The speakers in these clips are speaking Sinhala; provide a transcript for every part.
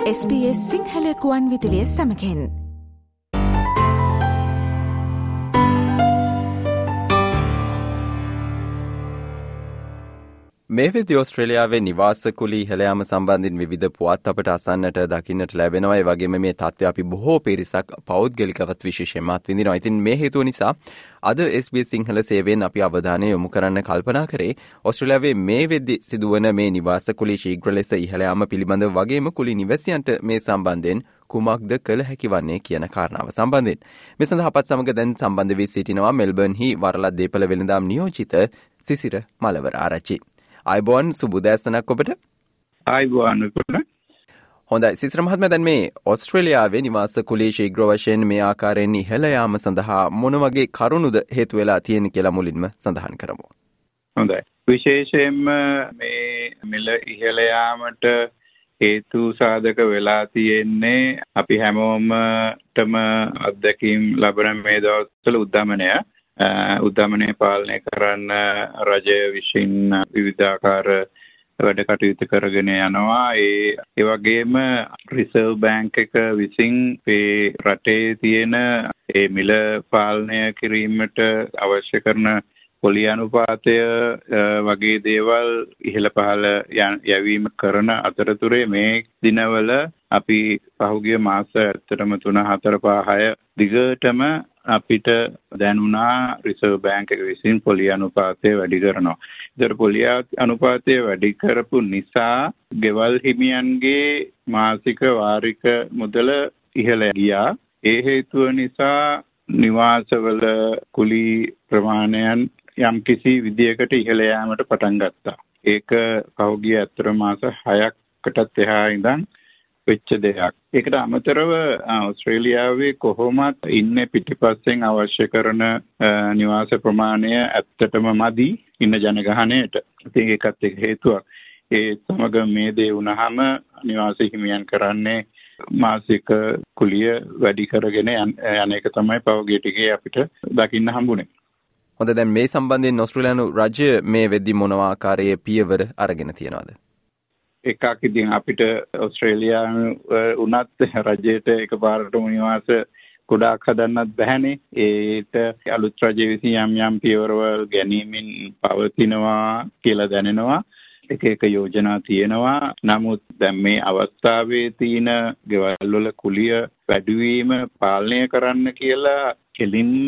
SBS සිංහල කුවන් විදුලිය සමගින් මේ වෙද්දී ඔස්ට්‍රේලියාවේ නිවාස කුලී ඉහළ යාම සම්බන්ධයෙන් විවිධ පුවත් අපට අසන්නට දකින්නට ලැබෙනවා. ඒ වගේම මේ තත්ත්වය අපි බොහෝ පිරිසක් පෞද්ගලිකවත් විශේෂයෙන්ම අත්විඳිනවා. ඉතින් මේ හේතුව නිසා අද SBS සිංහල සේවයෙන් අපි අවධානය යොමු කරන්න කල්පනා කරේ ඔස්ට්‍රේලියාවේ මේ වෙද්දී සිදුවන මේ නිවාස කුලී ශීඝ්‍ර ලෙස ඉහළ යාම පිළිබඳව වගේම කුලී නිවැසියන්ට මේ සම්බන්ධයෙන් කුමක්ද කළ හැකි වන්නේ කියන කාරණාව සම්බන්ධයෙන්. මේ සඳහා අපත් සමග දැන් සම්බන්ධ වී සිටිනවා මෙල්බර්න්හි වරලත් දේපළ වෙළඳාම් නියෝජිත සිසිර මලවර ආරච්චි. අයිබෝන් සුබුදෑසනක් ඔබට. අයිබෝන් විකුණ. හොඳයි සිසිර මහත්මයා, දැන් මේ ඔස්ට්‍රේලියාවේ නිවාස කුලී ශීඝ්‍ර වශයෙන් මේ ආකාරයෙන් ඉහළ යාම සඳහා මොන වගේ කරුණුද හේතු වෙලා තියෙන කියලා මුලින්ම සඳහන් කරමු. හොඳයි. විශේෂයෙන්ම මේ මිල ඉහළ යාමට හේතු සාධක වෙලා තියෙන්නේ අපි හැමෝමටම අත්දැකීම් ලබන මේ දවස්වල උද්දමනය පාලනය කරන්න රජය විසින් විවිධාකාර වැඩ කටයුතු කරගෙන යනවා. ඒ වගේම රිසර්ව් බැංක් එක විසින් මේ රටේ තියෙන ඒ මිල පාලනය කිරීමට අවශ්‍ය කරන පොලි අනුපාතය වගේ දේවල් ඉහළ පහළ යැවීම කරන අතරතුරේ මේ දිනවල අපි පහුගිය මාස ඇත්තටම 3, 4, 5, 6 දිගටම අපිට දැනුණා රිසර්ව් බැංක් එක විසින් පොලි අනුපාතය වැඩි කරනවා. ඒතර පොලි අනුපාතය වැඩි කරපු නිසා ගෙවල් හිමියන්ගේ මාසික වාරික මුදල ඉහළ ගියා. ඒ හේතුව නිසා නිවාසවල කුලී ප්‍රමාණයන් යම් කිසි විදියකට ඉහළ යාමට පටන් ගත්තා. ඒක පහුගිය අතර මාස 6කටත් එහා ඉඳන් වෙච්ච දෙයක්. ඒකට අමතරව ඕස්ට්‍රේලියාවේ කොහොමත් ඉන්නේ පිටිපස්සෙන් අවශ්‍ය කරන නිවාස ප්‍රමාණය ඇත්තටම මදි ඉන්න ජනගහනයට. ඉතින් ඒකත් එක හේතුවක්. ඒ සමග මේ දේ වුණාම නිවාස හිමියන් කරන්නේ මාසික කුලිය වැඩි කරගෙන යන එක තමයි පහුගිය ටිකේ අපිට දකින්න හම්බුනේ. හොඳ, දැන් මේ සම්බන්ධයෙන් ඔස්ට්‍රේලියානු රජය මේ වෙද්දී මොන ආකාරයේ පියවර අරගෙන තියනවද? එකක් ඉතින් අපිට ඔස්ට්‍රේලියානු උනත් රජයට එකපාරටම නිවාස ගොඩාක් හදන්නත් බැහැනේ. ඒට අලුත් රජය විසින් යම් පියවරවල් ගැනීමෙන් පවතිනවා කියලා දැනෙනවා. එක යෝජනා තියෙනවා. නමුත් දැන් මේ අවස්ථාවේ තියෙන ගෙවල් වල කුලිය වැඩිවීම පාලනය කරන්න කියලා කෙලින්ම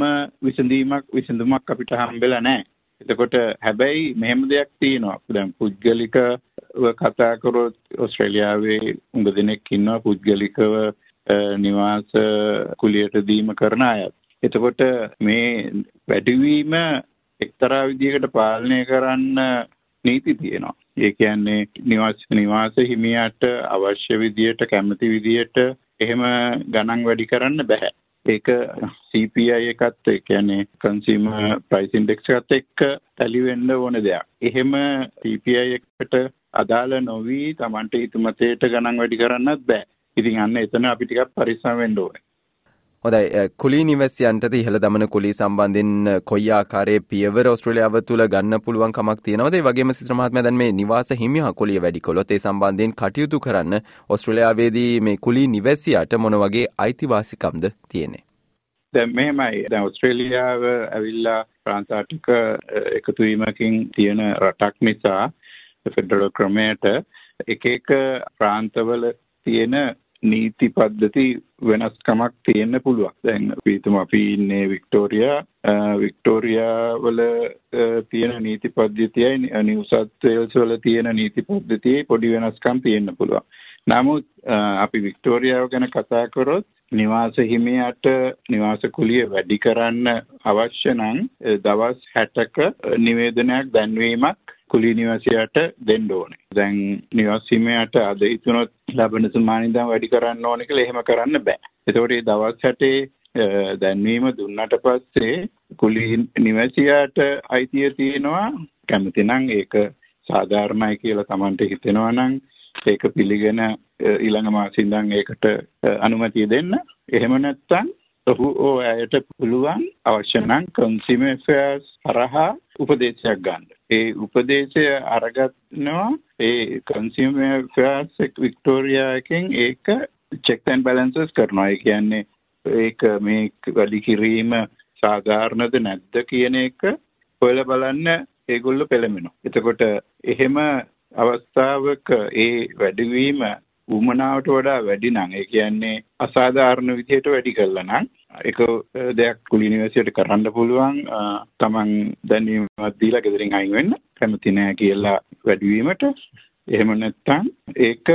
විසඳුමක් අපිට හම්බෙලා නැහැ. එතකොට හැබැයි මෙහෙම දෙයක් තියෙනවා. දැන් පුද්ගලිකව කතා කරොත් ඔස්ට්‍රේලියාවේ උඟ දෙනෙක් ඉන්නවා පුද්ගලිකව නිවාස කුලියට දීම කරන අය. එතකොට මේ වැඩිවීම එක්තරා විදිහකට පාලනය කරන්න නීති තියෙනවා. ඒ කියන්නේ නිවාස හිමියට අවශ්‍ය විදියට කැමති විදියට එහෙම ගණන් වැඩි කරන්න බෑ. ඒක CPI එකත් ඒ කියන්නේ Consumer Price Index එකත් එක්ක තැලි වෙන්න ඕන දෙයක්. එහෙම CPI එකට අදාළ නොවි Tamante හිතුමතේට ගණන් වැඩි කරන්නත් බෑ. ඉතින් අන්න එතන අපි ටිකක් පරිස්සම් වෙන්න ඕනේ. හොඳයි, කුලී නිවැසියන්ට ඉහළ දමන කුලී සම්බන්ධයෙන් කොයි ආකාරයේ පියවර ඔස්ට්‍රේලියාව තුළ ගන්න පුළුවන් කමක් තියෙනවද? ඒ වගේම සිස්ටර් මහත්මයා, දැන් මේ නිවාස හිමියා කුලිය වැඩි කළොත් ඒ සම්බන්ධයෙන් කටයුතු කරන්න ඔස්ට්‍රේලියාවේදී මේ කුලී නිවැසියාට මොන වගේ අයිතිවාසිකම්ද තියෙන්නේ? දැන් මෙහෙමයි. දැන් ඔස්ට්‍රේලියාව ඇවිල්ලා ප්‍රාන්තාර්ථික එකතු වීමකින් තියෙන රටක් නිසා ෆෙඩරල් ක්‍රමයට එක ප්‍රාන්තවල තියෙන නීති පද්ධති වෙනස්කමක් තියෙන්න පුළුවන්. දැන් අපි ඉන්නේ වික්ටෝරියා වල තියෙන නීති පද්ධතියයි නිව් සවුත් වේල්ස් වල තියෙන නීති පද්ධතියයි පොඩි වෙනස්කම් තියෙන්න පුළුවන්. නමුත් අපි වික්ටෝරියාව ගැන කතා කරොත් නිවාස හිමියට නිවාස කුලිය වැඩි කරන්න අවශ්‍ය නම් දවස් 60ක නිවේදනයක් දැන්වීමක් කුලී නිවාසියාට දෙන්න ඕනේ. දැන් නිවාස හිමියට අද හිතුනොත් ලබන සුමානින්දන් වැඩි කරන්න ඕනේ කියලා එහෙම කරන්න බෑ. ඒතකොට මේ දවස් 60 දැන්වීම දුන්නට පස්සේ කුලී නිවාසියාට අයිතිය තියෙනවා කැමති නම් ඒක සාධාරණයි කියලා Tamante හිතෙනවා නම් ඒක පිළිගෙන ඊළඟ මාසෙ ඉඳන් ඒකට අනුමැතිය දෙන්න. එහෙම නැත්නම් ඔහු ඇයට පුළුවන් අවශ්‍ය නම් Consumer Affairs හරහා උපදේශයක් ගන්න. ඒ උපදේශය අරගන්නවා ඒ කන්සියුමර් ෆෙයාර්ස් වික්ටෝරියා එකෙන් ඒක චෙක්ස් ඇන්ඩ් බැලන්සස් කරනවා. ඒ කියන්නේ ඒක මේ වැඩි කිරීම සාධාරණද නැද්ද කියන එක හොයලා බලන්න ඒගොල්ලෝ පෙළඹෙනවා. එතකොට එහෙම අවස්ථාවක ඒ වැඩිවීම උමනාවට වඩා වැඩි නම් ඒ කියන්නේ අසාධාරණ විදිහට වැඩි කළා නම් ඒක දෙයක් කුලී යුනිවර්සිටියට කරන්න පුළුවන්. තමන් දැනීමක් දීලා ගෙදරින් අයින් වෙන්න කැමති නැහැ කියලා වැඩිවීමට. එහෙම නැත්නම් ඒක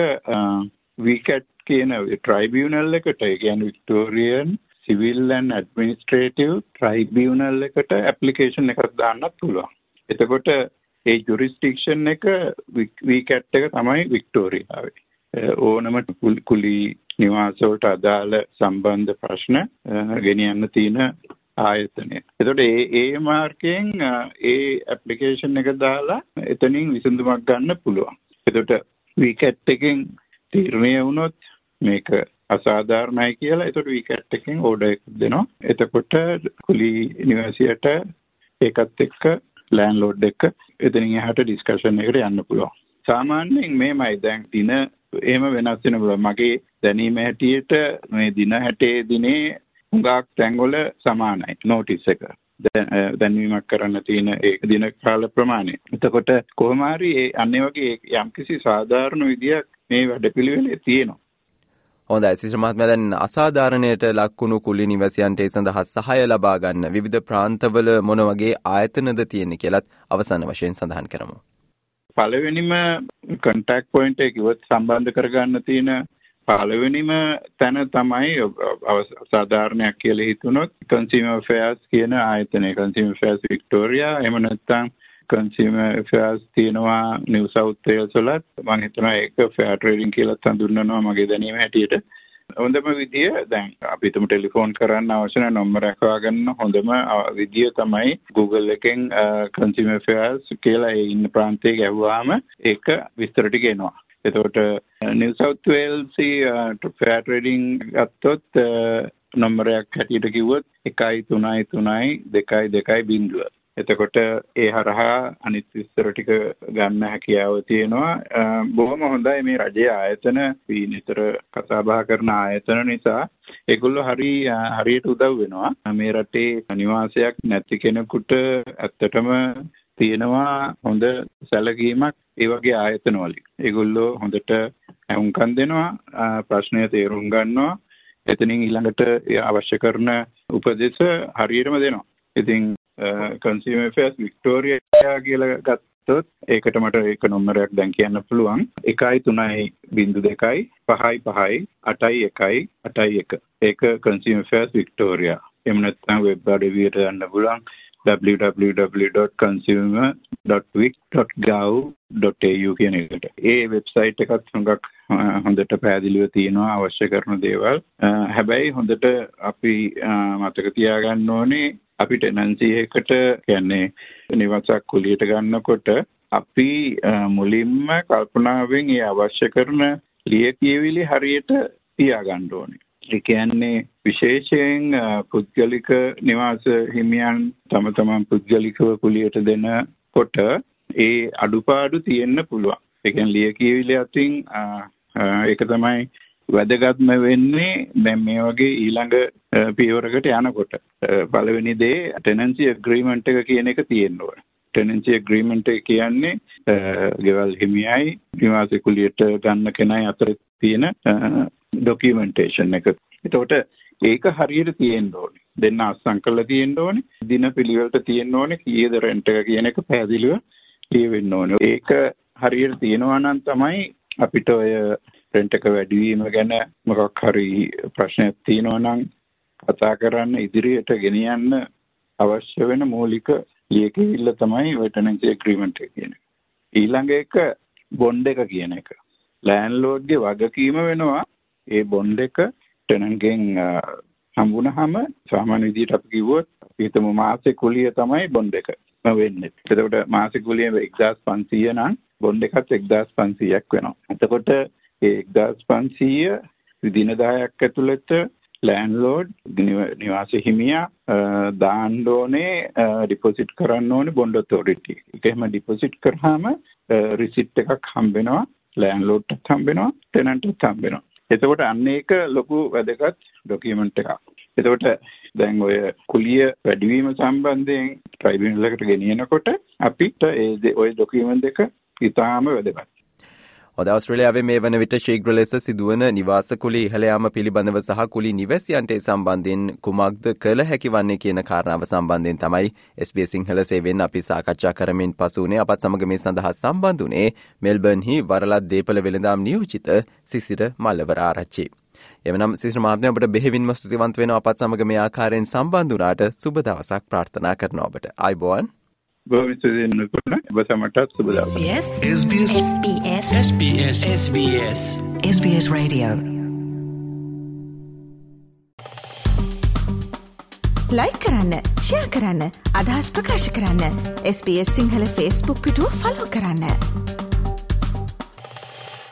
විකට් කියන ට්‍රයිබියුනල් එකට ඒ කියන්නේ Victorian civil and administrative tribunal එකට ඇප්ලිකේෂන් එකක් දාන්නත් පුළුවන්. එතකොට ඒ ජුරිස්ඩික්ෂන් එක විකට් එක තමයි වික්ටෝරියාවේ. ඕනම කුලී නිවාස වලට අදාළ සම්බන්ධ ප්‍රශ්න ගෙනියන්න තියෙන ආයතනය. එතකොට ඒ මාර්කයෙන් ඒ ඇප්ලිකේෂන් එක දාලා එතනින් විසඳුමක් ගන්න පුළුවන්. එතකොට විකට් එකෙන් තීරණය වුණොත් මේක අසාධාරණයි කියලා එතකොට විකට් එකෙන් ඕඩර් එකක් දෙනවා. එතකොට කුලී නිවාසියට ඒකත් එක්ක ලෑන්ඩ්ලෝඩ් එක එතනින් එහාට ඩිස්කෂන් එකට යන්න පුළුවන්. සාමාන්‍යයෙන් මේමයි දැන් දින එහෙම වෙනස් වෙන පුළුවන්. මගේ දැනීම හැටියට මේ දින 60 දිනේ හුඟක් තැන්වල සමානයි නෝටිස් එක. දැන්වීමක් කරන්න තියෙන ඒ දින කාල ප්‍රමාණය. එතකොට කොහොම හරි ඒ අන්නේ වගේ යම්කිසි සාධාරණ විදියක් මේ වැඩපිළිවෙලේ තියෙනවා. හොඳයි සිස්ටර් මහත්මයා, දැන් අසාධාරණයට ලක්වුණු කුලී නිවාසියන්ට ඒ සඳහා සහාය ලබා ගන්න විවිධ ප්‍රාන්තවල මොන වගේ ආයතනද තියෙන්නේ කියලත් අවසාන වශයෙන් සඳහන් කරමු. පළවෙනිම කන්ටැක්ට් පොයින්ට් එක කිව්වොත් සම්බන්ධ කරගන්න තියෙන පළවෙනිම තැන තමයි සාධාරණයක් කියලා හිතුනොත් කන්සියුමර් ෆෙයාර්ස් කියන ආයතනය. කන්සියුමර් ෆෙයාර්ස් වික්ටෝරියා එහෙම නැත්නම් කන්සියුමර් ෆෙයාර්ස් තියෙනවා නිව් සවුත් වේල්ස් වලත්. මම හිතනවා ඒක ෆෙයාර් ට්‍රේඩින් කියලා හඳුන්වනවා මගේ දැනීම හැටියට. හොඳම විදිය දැන් අපි තුමු ටෙලිෆෝන් කරන්න අවශ්‍ය නැ නම්බරයක් හොයාගන්න හොඳම විදිය තමයි Google එකෙන් කන්සියුමර් ෆෙයාර්ස් කියලා ඒ ඉන්න ප්‍රාන්තයේ ගැහුවාම ඒක විස්තර ටික එනවා. එතකොට New South Wales fair trading ගත්තොත් නම්බරයක් හැටියට කිව්වොත් 1333220. එතකොට ඒ හරහා අනිත් විස්තර ටික ගන්න හැකියාව තියෙනවා. බොහොම හොඳයි මේ රජයේ ආයතන නිතර කතා බහ කරන ආයතන නිසා ඒගොල්ලෝ හරියට උදව් වෙනවා. මේ රටේ නිවාසයක් නැති කෙනෙකුට ඇත්තටම තියෙනවා හොඳ සැලකීමක් ඒ වගේ ආයතන වලින්. ඒගොල්ලෝ හොඳට අහුම්කම් දෙනවා, ප්‍රශ්නය තේරුම් ගන්නවා, එතනින් ඊළඟට අවශ්‍ය කරන උපදෙස් හරියටම දෙනවා. ඉතින් කන්සියුමර් ෆෙයාර්ස් වික්ටෝරියා කියලා ගත්තොත් ඒකට මට ඒක නම්බරයක් දැන් කියන්න පුළුවන්. 13225558181. ඒක කන්සියුමර් ෆෙයාර්ස් වික්ටෝරියා. එහෙම නැත්නම් වෙබ් අඩවියට යන්න පුළුවන් www.consumer.vic.gov.au කියන එකට. ඒ වෙබ්සයිට් එකත් හුඟක් හොඳට පැහැදිලිව තියෙනවා අවශ්‍ය කරන දේවල්. හැබැයි හොඳට අපි මතක තියාගන්න ඕනේ අපි ටෙනන්සි එකට කියන්නේ නිවාසයක් කුලියට ගන්නකොට අපි මුලින්ම කල්පනාවෙන් ඒ අවශ්‍ය කරන ලියකියවිලි හරියට තියාගන්න ඕනේ. ඒ කියන්නේ විශේෂයෙන් පුද්ගලික නිවාස හිමියන් තම තමන් පුද්ගලිකව කුලියට දෙනකොට ඒ අඩුපාඩු තියෙන්න පුළුවන්. ඒ කියන්නේ ලියකියවිලි අතින් ඒක තමයි වැදගත්ම වෙන්නේ දැන් මේ වගේ ඊළඟ පියවරකට යනකොට. පළවෙනි දේ ටෙනන්සි ඇග්‍රීමන්ට් එක කියන එක තියෙන්න ඕනේ. ටෙනන්සි ඇග්‍රීමන්ට් එක කියන්නේ ගෙවල් හිමියයි නිවාස කුලියට ගන්න කෙනයි අතර තියෙන ඩොකියුමන්ටේෂන් එක. එතකොට ඒක හරියට තියෙන්න ඕනේ. දෙන්න අස්සම් කරලා තියෙන්න ඕනේ. දින පිළිවෙලට තියෙන්න ඕනේ. කීයද රෙන්ට් එක කියන එක පැහැදිලිව ලියවෙන්න ඕනේ. ඒක හරියට තියෙනවා නම් තමයි අපිට ඔය රෙන්ට් එක වැඩිවීම ගැන මොකක් හරි ප්‍රශ්නයක් තියෙනවා නම් කතා කරන්න ඉදිරියට ගෙනියන්න අවශ්‍ය වෙන මූලික ලියකියවිල්ල තමයි ඔය ටෙනන්සි ඇග්‍රීමන්ට් එක කියන්නේ. ඊළඟ එක බොන්ඩ් එක කියන එක. ලෑන්ඩ්ලෝඩ්ගේ වගකීම වෙනවා ඒ බොන්ඩ් එක ටෙනන්ට්ගෙන් හම්බුනහම සාමාන්‍ය විදිහට අපි කිව්වොත් හිතමු මාසේ කුලිය තමයි බොන්ඩ් එක වෙන්නේ. එතකොට මාසේ කුලිය 1500 නම් බොන්ඩ් එකත් 1500ක් වෙනවා. එතකොට ඒ 1500 දින 10ක් ඇතුළත ලෑන්ඩ්ලෝඩ් නිවාස හිමියා දාන්න ඕනේ ඩිපොසිට් කරන්න ඕනේ බොන්ඩ් ඔතොරිටි. ඒකෙම ඩිපොසිට් කරාම රිසිට් එකක් හම්බෙනවා, ලෑන්ඩ්ලෝඩ්ටත් හම්බෙනවා, ටෙනන්ට්ටත් හම්බෙනවා. එතකොට අන්න ඒක ලොකු වැදගත් ඩොකියුමන්ට් එකක්. එතකොට දැන් ඔය කුලිය වැඩිවීම සම්බන්ධයෙන් ට්‍රයිබියුනල් එකට ගෙනියනකොට අපිට ඔය ඩොකියුමන්ට් එක ඉතාම වැදගත්. ඔද ඔස්ට්‍රේලියාවේ මේ වන විට ශීඝ්‍ර ලෙස සිදුවන නිවාස කුලී ඉහළ යාම පිළිබඳව සහ කුලී නිවැසියන්ට සම්බන්ධයෙන් කුමක්ද කළ හැකි වන්නේ කියන කාරණාව සම්බන්ධයෙන් තමයි SBS සිංහල සේවයෙන් අපි සාකච්ඡා කරමින් පසු වුණේ. අපත් සමග මේ සඳහා සම්බන්ධ වුණේ මෙල්බර්න්හි වරලත් දීපල වෙළඳාම් නියෝජිත සිසිර මල්ලවර ආරච්චි. එවනම් සිසිර මහත්මයා ඔබට බෙහෙවින්ම ස්තුතිවන්ත වෙනවා අපත් සමග මේ ආකාරයෙන් සම්බන්ධ වුණාට සුබ දවසක් ප්‍රාර්ථනා කරනවා ඔබට. ආයුබෝවන්. SBS Radio. ලයික් කරන්න, ෂෙයා කරන්න, අදහස් ප්‍රකාශ කරන්න. SBS සිංහල Facebook පිටුව ෆලෝ කරන්න.